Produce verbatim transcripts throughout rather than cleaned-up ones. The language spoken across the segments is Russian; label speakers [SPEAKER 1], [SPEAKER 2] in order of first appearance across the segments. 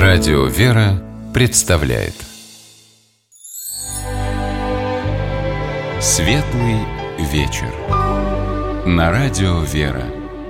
[SPEAKER 1] Радио «Вера» представляет Светлый вечер на Радио «Вера».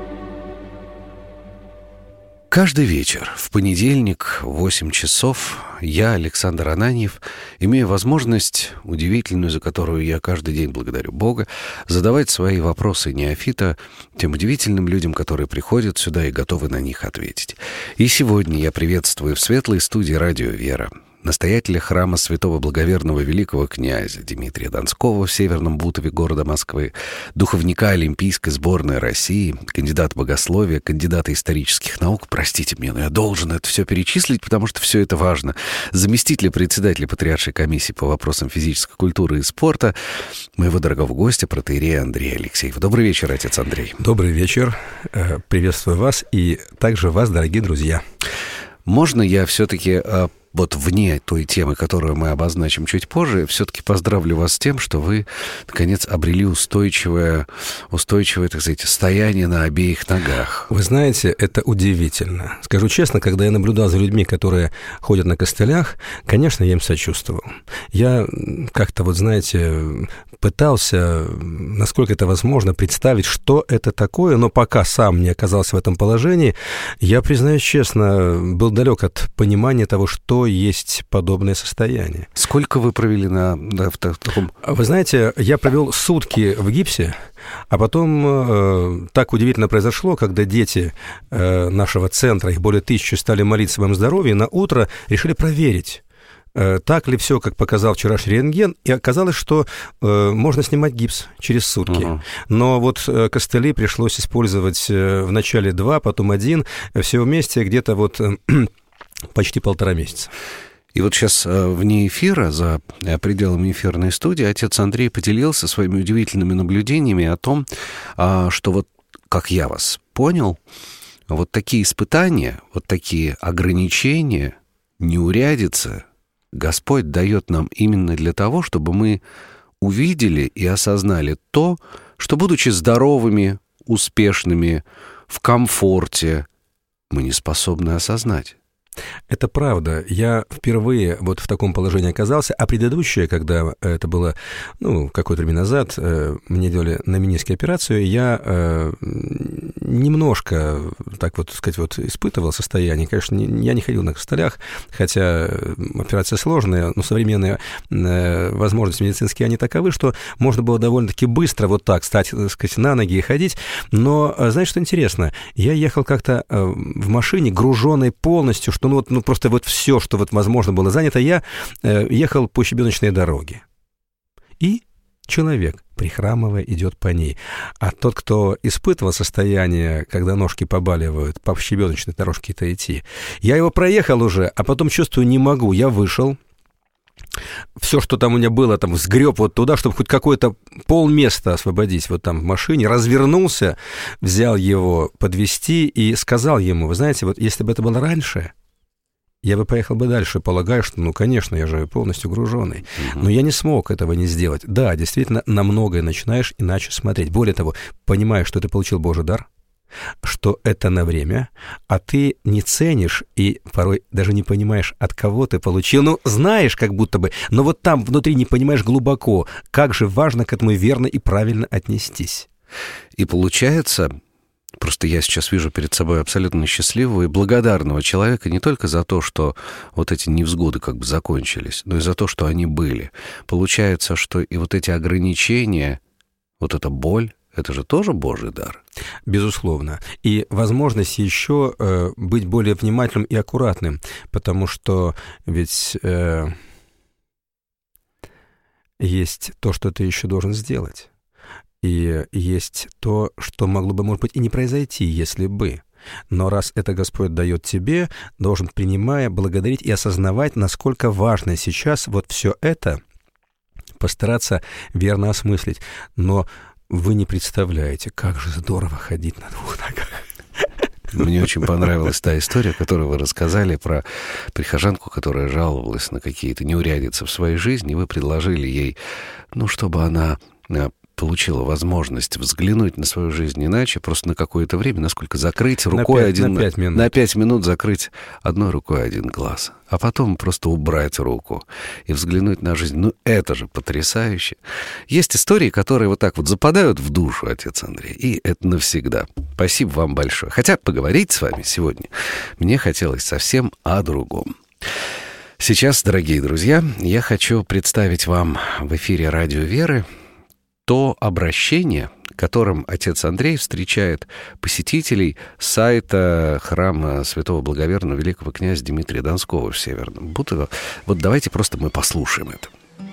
[SPEAKER 2] Каждый вечер в понедельник в восемь часов я, Александр Ананьев, имею возможность, удивительную, за которую я каждый день благодарю Бога, задавать свои вопросы неофита тем удивительным людям, которые приходят сюда и готовы на них ответить. И сегодня я приветствую в светлой студии «Радио «Вера» настоятеля храма святого благоверного великого князя Дмитрия Донского в Северном Бутове города Москвы, духовника Олимпийской сборной России, кандидата богословия, кандидата исторических наук. Простите меня, но я должен это все перечислить, потому что все это важно. Заместителя председателя Патриаршей комиссии по вопросам физической культуры и спорта, моего дорогого гостя, протоиерея Андрея Алексеева. Добрый вечер, отец Андрей.
[SPEAKER 3] Добрый вечер. Приветствую вас и также вас, дорогие друзья.
[SPEAKER 2] Можно я все-таки... Вот вне той темы, которую мы обозначим чуть позже, все-таки поздравлю вас с тем, что вы, наконец, обрели устойчивое, устойчивое, так сказать, стояние на обеих ногах.
[SPEAKER 3] Вы знаете, это удивительно. Скажу честно, когда я наблюдал за людьми, которые ходят на костылях, конечно, я им сочувствовал. Я как-то, вот знаете, пытался, насколько это возможно, представить, что это такое, но пока сам не оказался в этом положении, я, признаюсь честно, был далек от понимания того, что есть подобное состояние.
[SPEAKER 2] Сколько вы провели на, да, в таком...
[SPEAKER 3] Вы знаете, я провел сутки в гипсе, а потом э, так удивительно произошло, когда дети э, нашего центра, их более тысячи, стали молиться о своем здоровье, на утро решили проверить, э, так ли все, как показал вчерашний рентген, и оказалось, что э, можно снимать гипс через сутки. Uh-huh. Но вот э, костыли пришлось использовать э, вначале два, потом один, все вместе где-то вот... Э, почти полтора месяца.
[SPEAKER 2] И вот сейчас вне эфира, за пределами эфирной студии, отец Андрей поделился своими удивительными наблюдениями о том, что вот, как я вас понял, вот такие испытания, вот такие ограничения, неурядицы Господь дает нам именно для того, чтобы мы увидели и осознали то, что, будучи здоровыми, успешными, в комфорте, мы не способны осознать.
[SPEAKER 3] Это правда. Я впервые вот в таком положении оказался, а предыдущее, когда это было, ну, какое-то время назад, мне делали на мениске операцию, я э, немножко, так вот сказать, вот испытывал состояние. Конечно, не, я не ходил на костылях, хотя операция сложная, но современные э, возможности медицинские, они таковы, что можно было довольно-таки быстро вот так стать, так сказать, на ноги и ходить. Но, знаете, что интересно? Я ехал как-то э, в машине, груженной полностью, что ну, вот, ну просто вот все, что вот возможно было занято, я э, ехал по щебеночной дороге. И человек, прихрамывая, идет по ней. А тот, кто испытывал состояние, когда ножки побаливают, по щебеночной дорожке-то идти, я его проехал уже, а потом чувствую, не могу. Я вышел, все, что там у меня было, там сгреб вот туда, чтобы хоть какое-то полместа освободить вот там в машине, развернулся, взял его подвезти и сказал ему, вы знаете, вот если бы это было раньше, я бы поехал бы дальше, полагаю, что, ну, конечно, я же полностью груженный. Uh-huh. Но я не смог этого не сделать. Да, действительно, на многое начинаешь иначе смотреть. Более того, понимаешь, что ты получил Божий дар, что это на время, а ты не ценишь и порой даже не понимаешь, от кого ты получил. Ну, знаешь, как будто бы, но вот там внутри не понимаешь глубоко, как же важно к этому верно и правильно отнестись.
[SPEAKER 2] И получается... Просто я сейчас вижу перед собой абсолютно счастливого и благодарного человека не только за то, что вот эти невзгоды как бы закончились, но и за то, что они были. Получается, что и вот эти ограничения, вот эта боль, это же тоже Божий дар.
[SPEAKER 3] Безусловно. И возможность еще э, быть более внимательным и аккуратным, потому что ведь э, есть то, что ты еще должен сделать. И есть то, что могло бы, может быть, и не произойти, если бы. Но раз это Господь дает тебе, должен, принимая, благодарить и осознавать, насколько важно сейчас вот все это постараться верно осмыслить. Но вы не представляете, как же здорово ходить на двух ногах.
[SPEAKER 2] Мне очень понравилась та история, которую вы рассказали про прихожанку, которая жаловалась на какие-то неурядицы в своей жизни, и вы предложили ей, ну, чтобы она получила возможность взглянуть на свою жизнь иначе, просто на какое-то время, насколько закрыть рукой
[SPEAKER 3] на пять,
[SPEAKER 2] один...
[SPEAKER 3] На пять минут.
[SPEAKER 2] На пять минут закрыть одной рукой один глаз, а потом просто убрать руку и взглянуть на жизнь. Ну, это же потрясающе. Есть истории, которые вот так вот западают в душу, отец Андрей, и это навсегда. Спасибо вам большое. Хотя поговорить с вами сегодня мне хотелось совсем о другом. Сейчас, дорогие друзья, я хочу представить вам в эфире «Радио Веры» то обращение, которым отец Андрей встречает посетителей сайта храма святого благоверного великого князя Дмитрия Донского в Северном Бутово. Вот давайте просто мы послушаем это.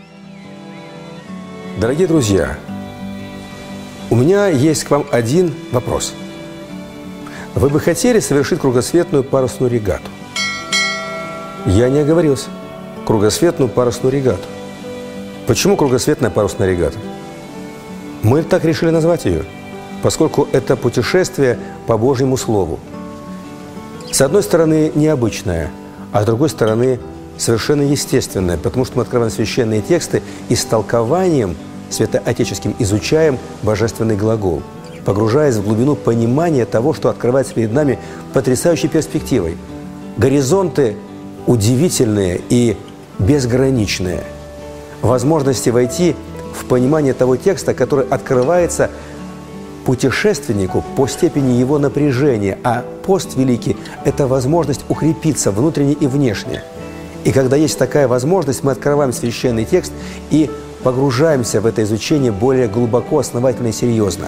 [SPEAKER 3] Дорогие друзья, у меня есть к вам один вопрос. Вы бы хотели совершить кругосветную парусную регату? Я не оговорился. Кругосветную парусную регату. Почему кругосветная парусная регата? Мы так решили назвать ее, поскольку это путешествие по Божьему Слову. С одной стороны, необычное, а с другой стороны, совершенно естественное, потому что мы открываем священные тексты и с толкованием святоотеческим изучаем божественный глагол, погружаясь в глубину понимания того, что открывается перед нами потрясающей перспективой. Горизонты удивительные и безграничные. Возможности войти в понимание того текста, который открывается путешественнику по степени его напряжения. А пост великий – это возможность укрепиться внутренне и внешне. И когда есть такая возможность, мы открываем священный текст и погружаемся в это изучение более глубоко, основательно и серьезно.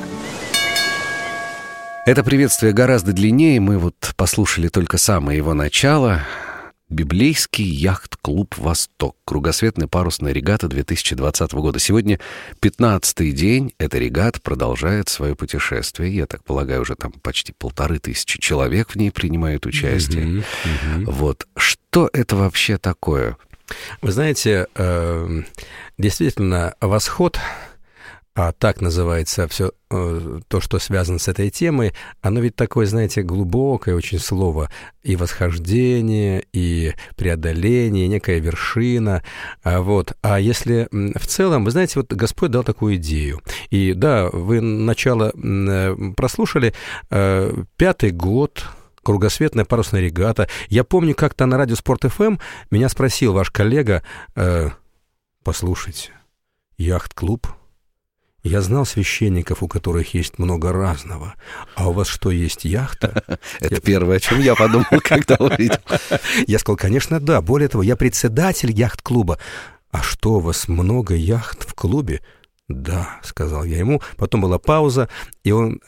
[SPEAKER 2] Это приветствие гораздо длиннее. Мы вот послушали только самое его начало. Библейский яхт-клуб «Восток». Кругосветная парусная регата две тысячи двадцатого года. Сегодня пятнадцатый день. Эта регата продолжает свое путешествие. Я так полагаю, уже там почти полторы тысячи человек в ней принимают участие. Mm-hmm. Mm-hmm. Вот. Что это вообще такое?
[SPEAKER 3] Вы знаете, действительно, восход, а так называется все то, что связано с этой темой, оно ведь такое, знаете, глубокое очень слово. И восхождение, и преодоление, и некая вершина. Вот. А если в целом, вы знаете, вот Господь дал такую идею. И да, вы начало прослушали, пятый год, кругосветная парусная регата. Я помню, как-то на радио Спорт эф эм меня спросил ваш коллега, послушайте, яхт-клуб? Я знал священников, у которых есть много разного. А у вас что, есть яхта?
[SPEAKER 2] Это первое, о чем я подумал, когда увидел.
[SPEAKER 3] Я сказал, конечно, да. Более того, я председатель яхт-клуба. А что, у вас много яхт в клубе? Да, сказал я ему. Потом была пауза, и он,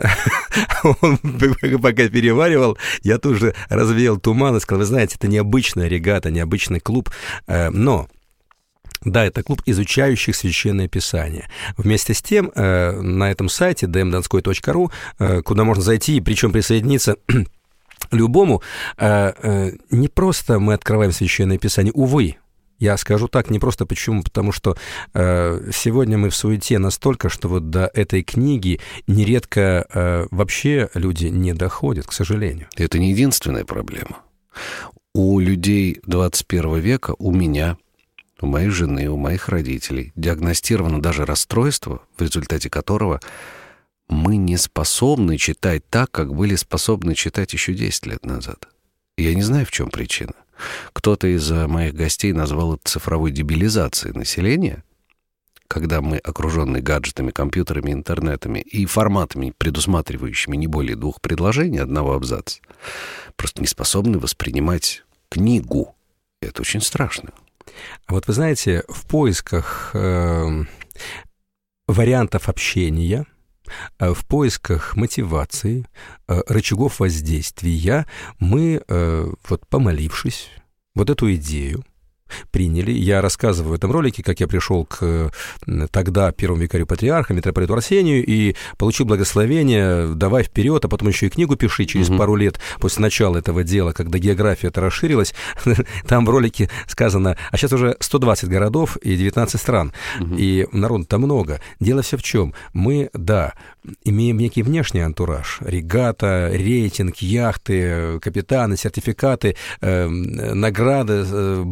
[SPEAKER 3] он пока переваривал, я тут же развеял туман и сказал, вы знаете, это необычная регата, необычный клуб, но... Да, это клуб изучающих Священное Писание. Вместе с тем, э, на этом сайте ди эм донской точка ру, э, куда можно зайти, и причем присоединиться любому, э, э, не просто мы открываем Священное Писание, увы. Я скажу так, не просто почему, потому что э, сегодня мы в суете настолько, что вот до этой книги нередко э, вообще люди не доходят, к сожалению.
[SPEAKER 2] Это не единственная проблема. У людей двадцать первого века, у меня... У моей жены, у моих родителей диагностировано даже расстройство, в результате которого мы не способны читать так, как были способны читать еще десять лет назад. Я не знаю, в чем причина. Кто-то из моих гостей назвал это цифровой дебилизацией населения, когда мы, окруженные гаджетами, компьютерами, интернетами и форматами, предусматривающими не более двух предложений, одного абзаца, просто не способны воспринимать книгу. Это очень страшно.
[SPEAKER 3] А вот вы знаете, в поисках э, вариантов общения, э, в поисках мотивации, э, рычагов воздействия мы, э, вот помолившись, вот эту идею приняли. Я рассказываю в этом ролике, как я пришел к тогда первому викарию патриарха, митрополиту Арсению, и получил благословение, давай вперед, а потом еще и книгу пиши через mm-hmm. пару лет после начала этого дела, когда география-то расширилась. Там в ролике сказано, а сейчас уже сто двадцать городов и девятнадцать стран, mm-hmm. и народу-то много. Дело все в чем? Мы, да, имеем некий внешний антураж, регата, рейтинг, яхты, капитаны, сертификаты, э, награды, э, большая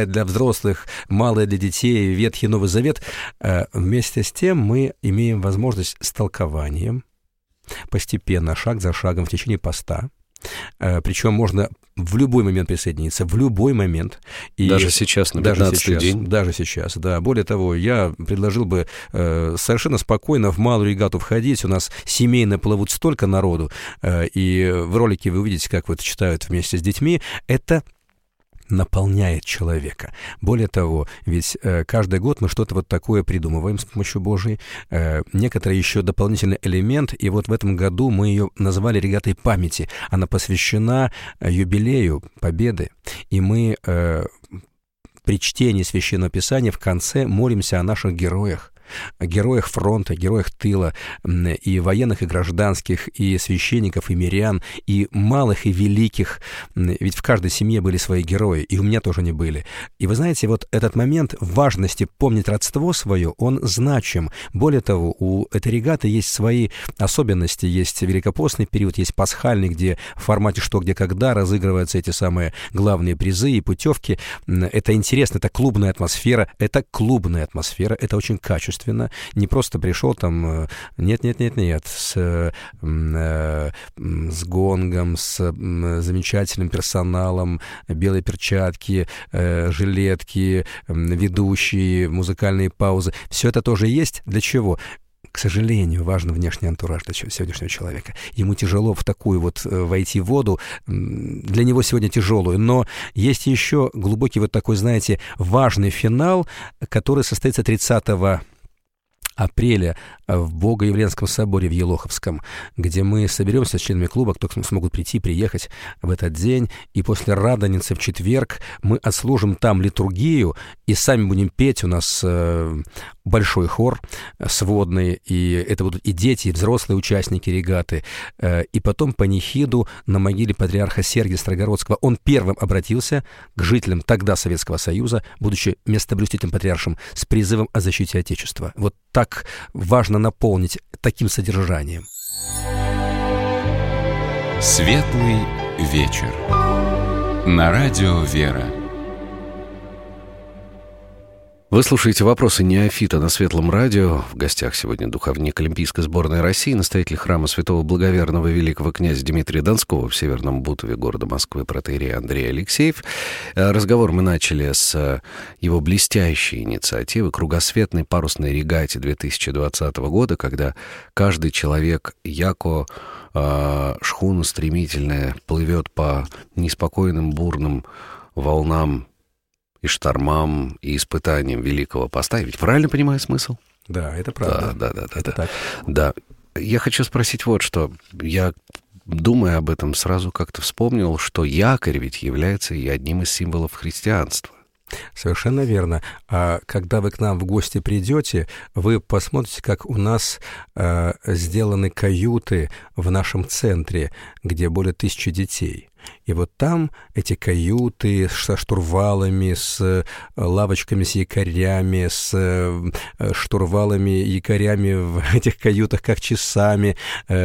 [SPEAKER 3] большая для взрослых, малая для детей, Ветхий Новый Завет. Вместе с тем мы имеем возможность с толкованием, постепенно, шаг за шагом в течение поста. Причем можно в любой момент присоединиться, в любой момент. И
[SPEAKER 2] даже сейчас, на пятнадцатый день?
[SPEAKER 3] Даже сейчас, да. Более того, я предложил бы э, совершенно спокойно в малую регату входить. У нас семейно плывут столько народу, э, и в ролике вы увидите, как вот читают вместе с детьми. Это наполняет человека. Более того, ведь э, каждый год мы что-то вот такое придумываем с помощью Божией, э, некоторый еще дополнительный элемент, и вот в этом году мы ее назвали регатой памяти. Она посвящена юбилею Победы, и мы э, при чтении Священного Писания в конце молимся о наших героях, героях фронта, героях тыла, и военных, и гражданских, и священников, и мирян, и малых, и великих. Ведь в каждой семье были свои герои, и у меня тоже они были. И вы знаете, вот этот момент важности помнить родство свое, он значим. Более того, у этой регаты есть свои особенности. Есть великопостный период, есть пасхальный, где в формате «что, где, когда» разыгрываются эти самые главные призы и путевки. Это интересно, это клубная атмосфера, это клубная атмосфера, это очень качественно. Не просто пришел там, нет-нет-нет-нет, с, с гонгом, с замечательным персоналом, белые перчатки, жилетки, ведущие, музыкальные паузы. Все это тоже есть. Для чего? К сожалению, важен внешний антураж для сегодняшнего человека. Ему тяжело в такую вот войти в воду, для него сегодня тяжелую, но есть еще глубокий вот такой, знаете, важный финал, который состоится тридцатого апреля в Богоявленском соборе в Елоховском, где мы соберемся с членами клуба, кто смогут прийти, приехать в этот день, и после Радоницы в четверг мы отслужим там литургию, и сами будем петь. У нас э, большой хор сводный, и это будут и дети, и взрослые участники регаты, э, и потом панихиду на могиле патриарха Сергия Строгородского. Он первым обратился к жителям тогда Советского Союза, будучи местоблюстителем патриаршим, с призывом о защите Отечества. Вот так важно наполнить таким содержанием.
[SPEAKER 1] Светлый вечер. На радио «Вера».
[SPEAKER 2] Вы слушаете «Вопросы неофита» на Светлом радио. В гостях сегодня духовник Олимпийской сборной России, настоятель храма святого благоверного великого князя Дмитрия Донского в Северном Бутове города Москвы протоиерей Андрей Алексеев. Разговор мы начали с его блестящей инициативы кругосветной парусной регате две тысячи двадцатого года, когда каждый человек, яко шхуна стремительная, плывет по неспокойным бурным волнам и штормам, и испытаниям Великого Поста. Ведь правильно понимаю смысл?
[SPEAKER 3] Да, это правда.
[SPEAKER 2] Да, да, да.
[SPEAKER 3] Это
[SPEAKER 2] да,
[SPEAKER 3] так.
[SPEAKER 2] Да. Я хочу спросить вот что. Я, думая об этом, сразу как-то вспомнил, что якорь ведь является и одним из символов христианства.
[SPEAKER 3] Совершенно верно. А когда вы к нам в гости придете, вы посмотрите, как у нас э, сделаны каюты в нашем центре, где более тысячи детей. И вот там эти каюты со штурвалами, с лавочками, с якорями, с штурвалами, якорями в этих каютах, как часами.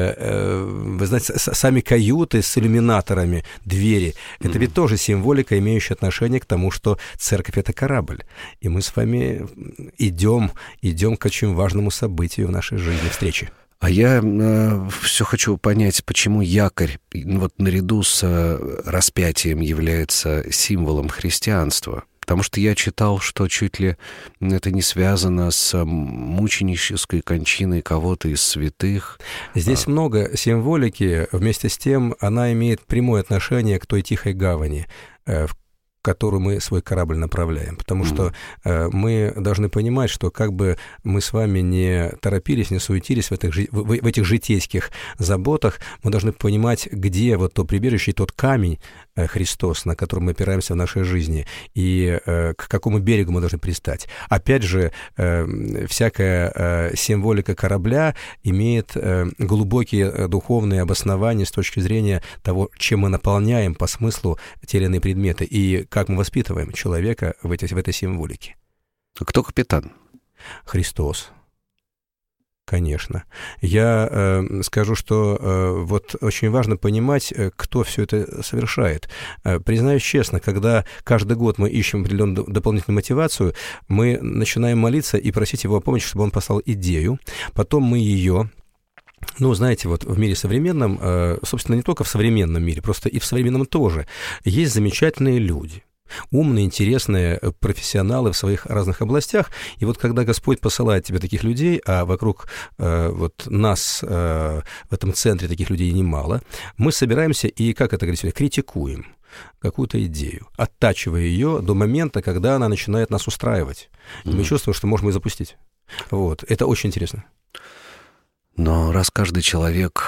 [SPEAKER 3] Вы знаете, сами каюты с иллюминаторами, двери. Это ведь тоже символика, имеющая отношение к тому, что церковь — это корабль. И мы с вами идем, идем к очень важному событию в нашей жизни, встрече.
[SPEAKER 2] А я э, все хочу понять, почему якорь, вот наряду с э, распятием, является символом христианства. Потому что я читал, что чуть ли это не связано с мученической кончиной кого-то из святых.
[SPEAKER 3] Здесь а... много символики. Вместе с тем она имеет прямое отношение к той тихой гавани, в которую мы свой корабль направляем. Потому mm-hmm. что э, мы должны понимать, что как бы мы с вами не торопились, не суетились в этих, в, в этих житейских заботах, мы должны понимать, где вот то прибежище, тот камень э, Христос, на котором мы опираемся в нашей жизни, и э, к какому берегу мы должны пристать. Опять же, э, всякая э, символика корабля имеет э, глубокие э, духовные обоснования с точки зрения того, чем мы наполняем по смыслу те или иные предметы. И как мы воспитываем человека в, эти, в этой символике.
[SPEAKER 2] Кто капитан?
[SPEAKER 3] Христос. Конечно. Я э, скажу, что э, вот очень важно понимать, э, кто все это совершает. Э, признаюсь честно, когда каждый год мы ищем определенную дополнительную мотивацию, мы начинаем молиться и просить его о помощи, чтобы он послал идею, потом мы ее... Ну, знаете, вот в мире современном, э, собственно, не только в современном мире, просто и в современном тоже, есть замечательные люди. Умные, интересные профессионалы в своих разных областях. И вот когда Господь посылает тебе таких людей, а вокруг э, вот нас э, в этом центре таких людей немало, мы собираемся и, как это говорится, критикуем какую-то идею, оттачивая ее до момента, когда она начинает нас устраивать. И mm-hmm. мы чувствуем, что можем ее запустить. Вот. Это очень интересно.
[SPEAKER 2] Но раз каждый человек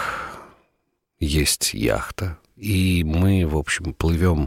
[SPEAKER 2] есть яхта, и мы, в общем, плывем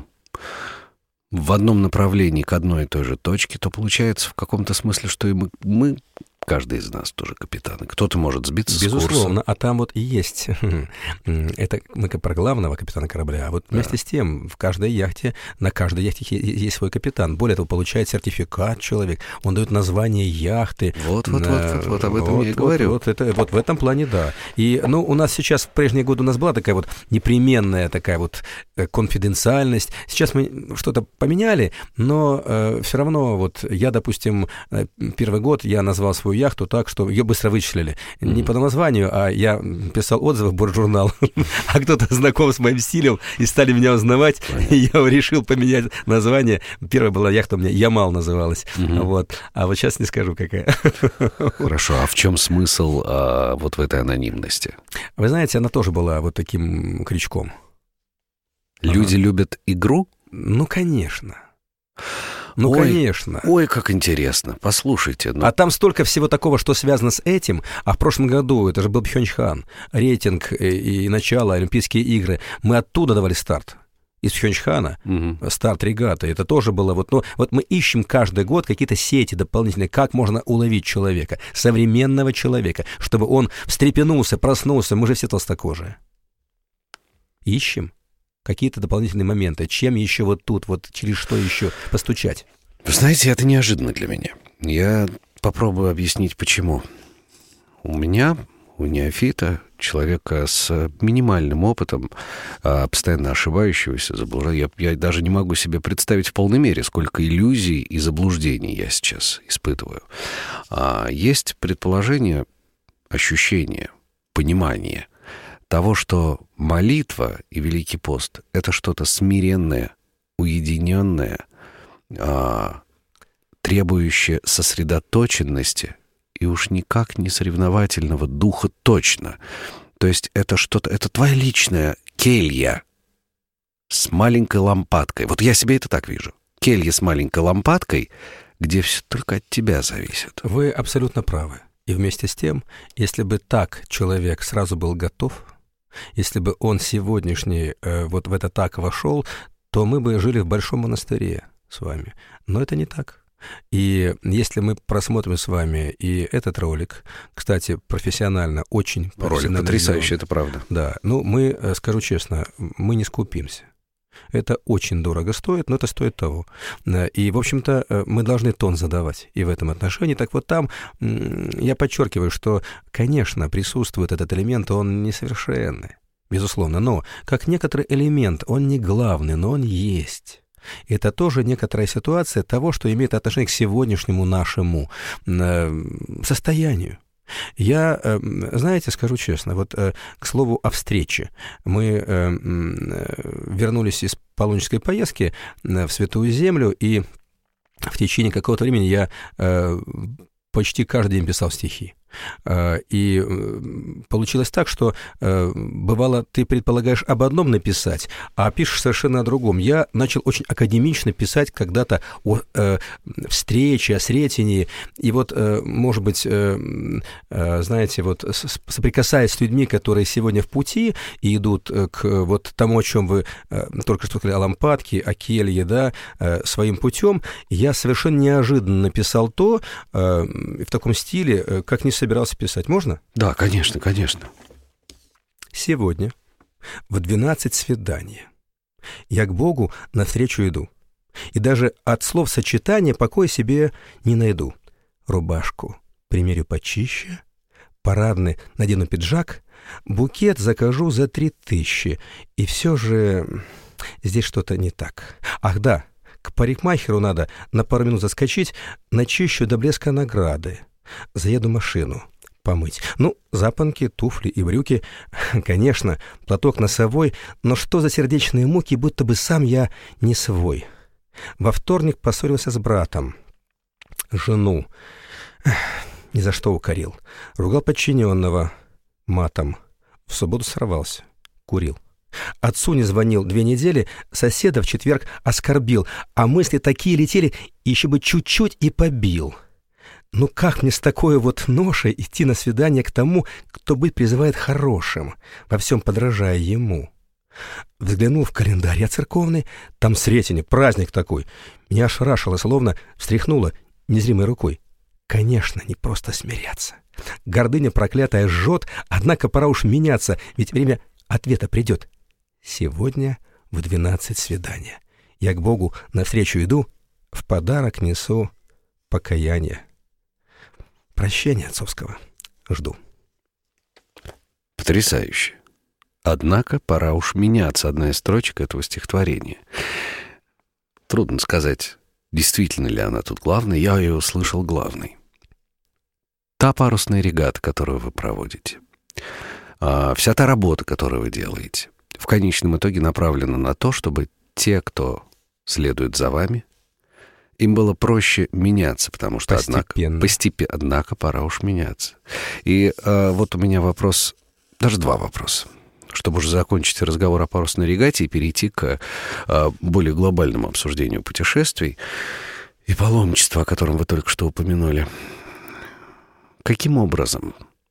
[SPEAKER 2] в одном направлении к одной и той же точке, то получается в каком-то смысле, что и мы, мы каждый из нас тоже капитаны. Кто-то может сбиться
[SPEAKER 3] Безусловно,
[SPEAKER 2] с курса.
[SPEAKER 3] Безусловно, а там вот и есть. Это мы про главного капитана корабля. А вот вместе да. с тем, в каждой яхте, на каждой яхте есть свой капитан. Более того, получает сертификат человек, он дает название яхты.
[SPEAKER 2] Вот, вот, вот, вот, вот об этом вот, я и
[SPEAKER 3] вот,
[SPEAKER 2] говорю.
[SPEAKER 3] Вот, это, вот в этом плане, да. И, ну, у нас сейчас, в прежние годы у нас была такая вот непременная такая вот конфиденциальность. Сейчас мы что-то поменяли, но э, все равно вот я, допустим, первый год я назвал свою яхту так, что ее быстро вычислили. Mm-hmm. Не по названию, а я писал отзывы в бортжурнал, а кто-то знаком с моим стилем, и стали меня узнавать, и я решил поменять название. Первая была яхта у меня, Ямал называлась. Mm-hmm. Вот. А вот сейчас не скажу, какая.
[SPEAKER 2] Хорошо, а в чем смысл а, вот в этой анонимности?
[SPEAKER 3] Вы знаете, она тоже была вот таким крючком.
[SPEAKER 2] Люди ага. любят игру?
[SPEAKER 3] Ну, конечно. Ну,
[SPEAKER 2] ой,
[SPEAKER 3] конечно.
[SPEAKER 2] Ой, как интересно. Послушайте. Ну...
[SPEAKER 3] А там столько всего такого, что связано с этим. А в прошлом году, это же был Пхёнчхан, рейтинг и, и начало Олимпийские игры. Мы оттуда давали старт. Из Пхёнчхана, угу. старт регаты. Это тоже было вот... Ну, вот мы ищем каждый год какие-то сети дополнительные, как можно уловить человека, современного человека, чтобы он встрепенулся, проснулся. Мы же все толстокожие. Ищем какие-то дополнительные моменты. Чем еще вот тут, вот через что еще постучать?
[SPEAKER 2] Вы знаете, это неожиданно для меня. Я попробую объяснить, почему. У меня, у неофита, человека с минимальным опытом, постоянно ошибающегося, заблуждая, я, я даже не могу себе представить в полной мере, сколько иллюзий и заблуждений я сейчас испытываю. А есть предположение, ощущение, понимание того, что молитва и Великий пост — это что-то смиренное, уединенное, а, требующее сосредоточенности и уж никак не соревновательного духа точно. То есть это что-то, это твоя личная келья с маленькой лампадкой. Вот я себе это так вижу. Келья с маленькой лампадкой, где все только от тебя зависит.
[SPEAKER 3] Вы абсолютно правы. И вместе с тем, если бы так человек сразу был готов, если бы он сегодняшний э, вот в это так вошел, то мы бы жили в большом монастыре с вами. Но это не так. И если мы просмотрим с вами и этот ролик, кстати, профессионально, очень профессионально.
[SPEAKER 2] Ролик потрясающий, это правда.
[SPEAKER 3] Да, ну мы, скажу честно, мы не скупимся. Это очень дорого стоит, но это стоит того. И, в общем-то, мы должны тон задавать и в этом отношении. Так вот там я подчеркиваю, что, конечно, присутствует этот элемент, он несовершенный, безусловно, но как некоторый элемент, он не главный, но он есть. Это тоже некоторая ситуация того, что имеет отношение к сегодняшнему нашему состоянию. Я, знаете, скажу честно, вот к слову о встрече. Мы вернулись из паломнической поездки в Святую Землю, и в течение какого-то времени я почти каждый день писал стихи. И получилось так, что бывало, ты предполагаешь об одном написать, а пишешь совершенно о другом. Я начал очень академично писать когда-то о э, встрече, о сретении, и вот, э, может быть, э, э, знаете, вот соприкасаясь с людьми, которые сегодня в пути и идут к вот тому, о чем вы э, только что сказали, о лампадке, о келье, да, э, своим путем, я совершенно неожиданно написал то, э, в таком стиле, э, как не собирался писать. Можно?
[SPEAKER 2] Да, конечно, конечно.
[SPEAKER 3] Сегодня в двенадцать свидания я к Богу навстречу иду, и даже от слов сочетания покоя себе не найду. Рубашку примерю почище, парадный, надену пиджак, букет закажу за три тысячи. И все же здесь что-то не так. Ах да, к парикмахеру надо на пару минут заскочить, начищу до блеска награды. Заеду машину помыть. Ну, запонки, туфли и брюки. Конечно, платок носовой, но что за сердечные муки, будто бы сам я не свой. Во вторник поссорился с братом. Жену ни за что укорил. Ругал подчиненного матом. В субботу сорвался. Курил. Отцу не звонил две недели, соседа в четверг оскорбил, а мысли такие летели, еще бы чуть-чуть и побил. Ну как мне с такой вот ношей идти на свидание к тому, кто быть призывает хорошим, во всем подражая ему? Взглянул в календарь я церковный, там Сретение, праздник такой. Меня ошарашило, словно встряхнуло незримой рукой. Конечно, не просто смиряться. Гордыня проклятая жжет, однако пора уж меняться, ведь время ответа придет. Сегодня в двенадцать свидания. Я к Богу навстречу иду, в подарок несу покаяние. Прощения отцовского жду.
[SPEAKER 2] Потрясающе. Однако пора уж меняться, одна из строчек этого стихотворения. Трудно сказать, действительно ли она тут главная, я ее услышал главной. Та парусная регата, которую вы проводите, вся та работа, которую вы делаете, в конечном итоге направлена на то, чтобы те, кто следует за вами, им было проще меняться, потому что,
[SPEAKER 3] постепенно.
[SPEAKER 2] однако, постепенно, однако пора уж меняться. И э, вот у меня вопрос, даже два вопроса, чтобы уже закончить разговор о парусной регате и перейти к э, более глобальному обсуждению путешествий и паломничества, о котором вы только что упомянули. Каким образом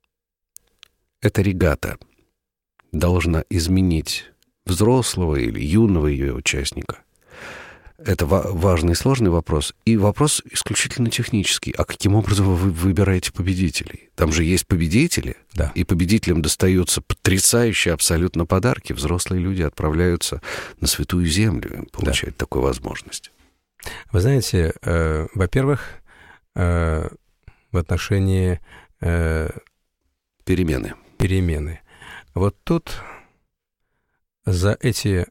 [SPEAKER 2] эта регата должна изменить взрослого или юного ее участника? Это важный и сложный вопрос. И вопрос исключительно технический. А каким образом вы выбираете победителей? Там же есть победители,
[SPEAKER 3] да.
[SPEAKER 2] И победителям достаются потрясающие абсолютно подарки. Взрослые люди отправляются на Святую Землю, получают да. такую возможность.
[SPEAKER 3] Вы знаете, э, во-первых, э, в отношении э,
[SPEAKER 2] перемены.
[SPEAKER 3] перемены. Вот тут за эти...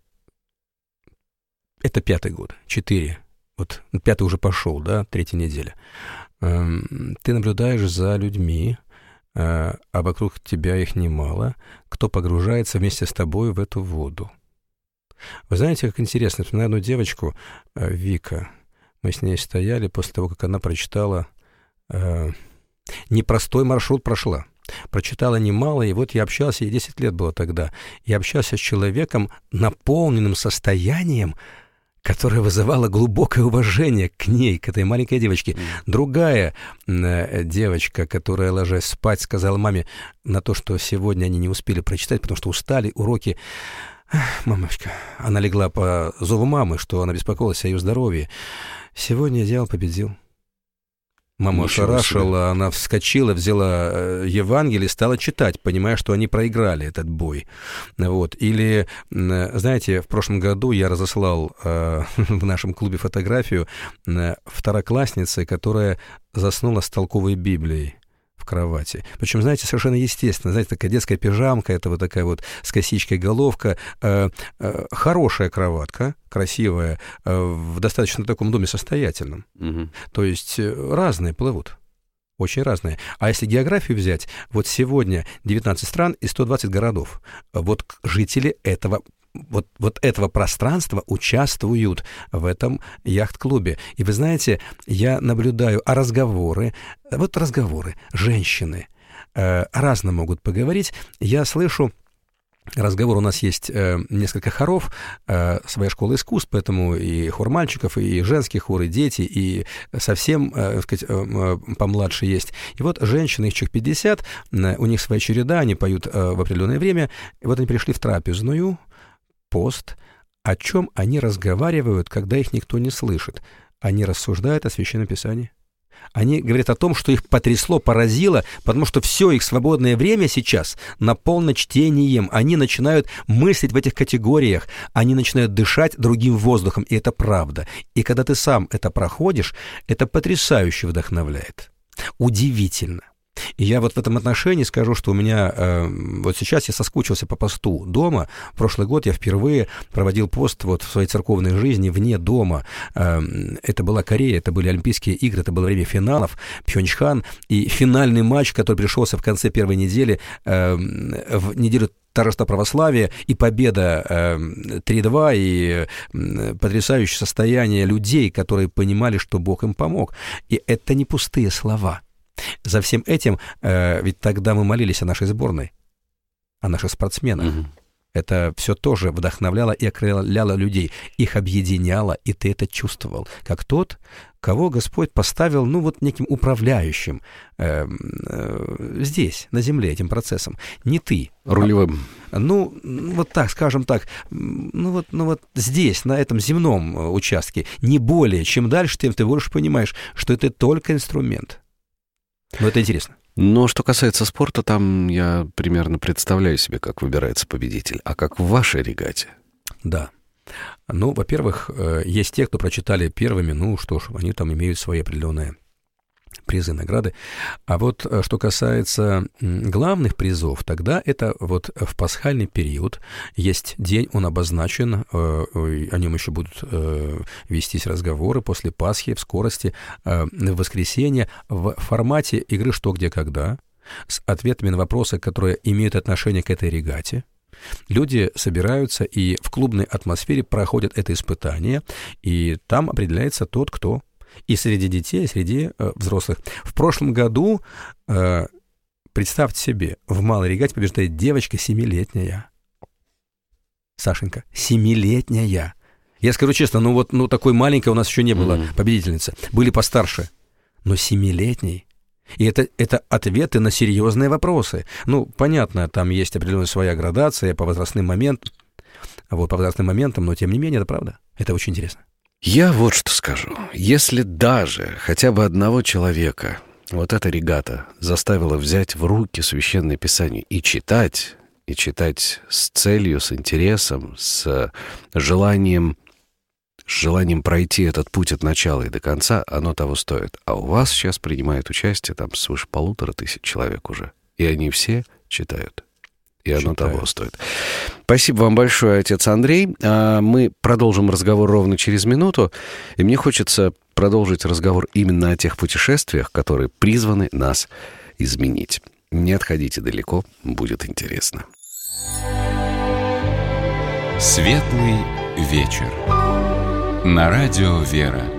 [SPEAKER 3] Это пятый год, четыре. Вот пятый уже пошел, да, третья неделя. Ты наблюдаешь за людьми, а вокруг тебя их немало, кто погружается вместе с тобой в эту воду. Вы знаете, как интересно, вспоминаю одну девочку, Вика. Мы с ней стояли после того, как она прочитала... Непростой маршрут прошла. Прочитала немало, и вот я общался, ей десять лет было тогда. Я общался с человеком, наполненным состоянием, которое вызывало глубокое уважение к ней, к этой маленькой девочке. Mm. Другая э, девочка, которая, ложась спать, сказала маме на то, что сегодня они не успели прочитать, потому что устали, уроки. Мамочка, она легла по зову мамы, что она беспокоилась о ее здоровье. Сегодня дьявол победил. Мама ошарашила, она вскочила, взяла Евангелие и стала читать, понимая, что они проиграли этот бой. Вот. Или, знаете, в прошлом году я разослал э, в нашем клубе фотографию э, второклассницы, которая заснула с толковой Библией в кровати. Причем, знаете, совершенно естественно. Знаете, такая детская пижамка, это вот такая вот с косичкой головка. Э, э, хорошая кроватка, красивая, э, в достаточно таком доме состоятельном. Угу. То есть разные плывут. Очень разные. А если географию взять, вот сегодня девятнадцать стран и сто двадцать городов. Вот жители этого Вот, вот этого пространства участвуют в этом яхт-клубе. И вы знаете, я наблюдаю, а разговоры, вот разговоры, женщины э, разно могут поговорить. Я слышу разговор, у нас есть э, несколько хоров, э, своя школа искусств, поэтому и хор мальчиков, и женский хор, и дети, и совсем, э, так сказать, э, помладше есть. И вот женщины, их человек пятьдесят, э, у них своя череда, они поют э, в определенное время. И вот они пришли в трапезную, пост, о чем они разговаривают, когда их никто не слышит. Они рассуждают о Священном Писании. Они говорят о том, что их потрясло, поразило, потому что все их свободное время сейчас наполнено чтением. Они начинают мыслить в этих категориях, они начинают дышать другим воздухом, и это правда. И когда ты сам это проходишь, это потрясающе вдохновляет. Удивительно. И я вот в этом отношении скажу, что у меня э, вот сейчас я соскучился по посту дома. Прошлый год я впервые проводил пост вот в своей церковной жизни вне дома. Э, это была Корея, это были Олимпийские игры, это было время финалов, Пхёнчхан. И финальный матч, который пришелся в конце первой недели, э, в неделю торжества православия, и победа э, три-два, и э, потрясающее состояние людей, которые понимали, что Бог им помог. И это не пустые слова. За всем этим, э, ведь тогда мы молились о нашей сборной, о наших спортсменах. Угу. Это все тоже вдохновляло и окрыляло людей, их объединяло, и ты это чувствовал, как тот, кого Господь поставил, ну, вот неким управляющим э, э, здесь, на земле, этим процессом. Не ты.
[SPEAKER 2] Рулевым.
[SPEAKER 3] А, ну, вот так, скажем так, ну вот, ну вот здесь, на этом земном участке, не более, чем дальше, тем ты больше понимаешь, что это только инструмент. Но это интересно.
[SPEAKER 2] Но что касается спорта, там я примерно представляю себе, как выбирается победитель. А как в вашей регате?
[SPEAKER 3] Да. Ну, во-первых, есть те, кто прочитали первыми, ну что ж, они там имеют свои определенные призы, награды. А вот что касается главных призов, тогда это вот в пасхальный период есть день, он обозначен, о нем еще будут вестись разговоры после Пасхи, в скорости, в воскресенье, в формате игры «Что, где, когда», с ответами на вопросы, которые имеют отношение к этой регате. Люди собираются и в клубной атмосфере проходят это испытание, и там определяется тот, кто... И среди детей, и среди э, взрослых. В прошлом году, э, представьте себе, в малой регате побеждает девочка семилетняя. Сашенька, семилетняя. Я скажу честно, ну вот ну, такой маленькой у нас еще не было mm-hmm. победительницы. Были постарше. Но семилетней. И это, это ответы на серьезные вопросы. Ну, понятно, там есть определенная своя градация по возрастным моментам, вот, по возрастным моментам, но тем не менее, это правда. Это очень интересно.
[SPEAKER 2] Я вот что скажу. Если даже хотя бы одного человека вот эта регата заставила взять в руки Священное Писание и читать, и читать с целью, с интересом, с желанием, с желанием пройти этот путь от начала и до конца, оно того стоит. А у вас сейчас принимает участие там свыше полутора тысяч человек уже. И они все читают. И оно Считаю. того стоит. Спасибо вам большое, отец Андрей. Мы продолжим разговор ровно через минуту. И мне хочется продолжить разговор именно о тех путешествиях, которые призваны нас изменить. Не отходите далеко, будет интересно.
[SPEAKER 1] Светлый вечер. На радио «Вера».